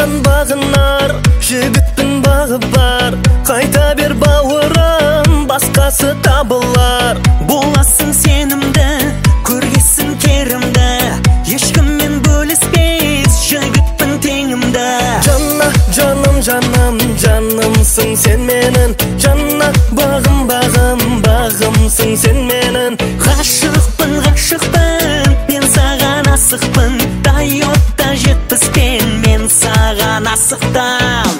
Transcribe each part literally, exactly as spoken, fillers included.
саған бағынар жігіттің бағы бар. Қайта бер бауырым, басқасы табылар. Боласың сенімді, көргесін керімді, ешкіммен бөліспес жігіттің теңімді. Жанна, жаным, жаным, жанымсың сен менің. Жанна, бағым, бағым, бағымсың сен менің. Ғашықпын, ғашықпын, мен саған асықпын. Тойота жетпіспен мен саған асықтам.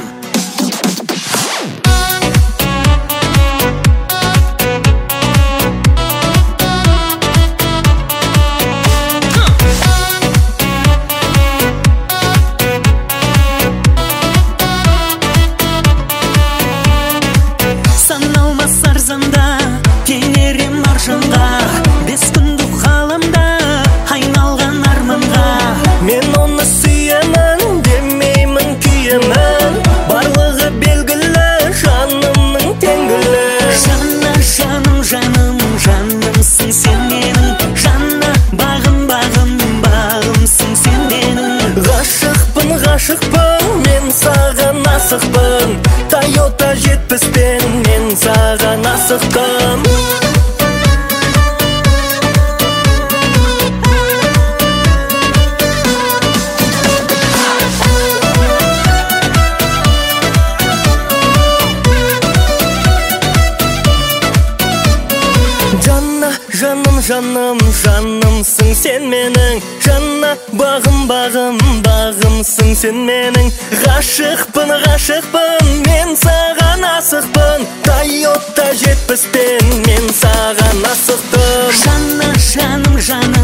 Саналмас арзанда келерем аржанға, бес күндік ғаламда айналған арманға. Мен оны сүйемін, демеймін күйемін, барлығы белгілі, жанымның теңгілі. Жанна, жаным, жаным, жанымсың сен менің. Жанна, бағым, бағым, бағымсың сен менің. Ғашықпын, ғашықпын, мен саған асықпын. Тойота жетпіспен мен саған асықтым. Жанна, жаным, жаным, жанымсың сен менің. Жанна, бағым, бағым, бағымсың сен менің. Ғашықпын, ғашықпын, мен саған асықпын. Тойота жетпіспен мен саған асықтым. Жанна, жаным, жаным,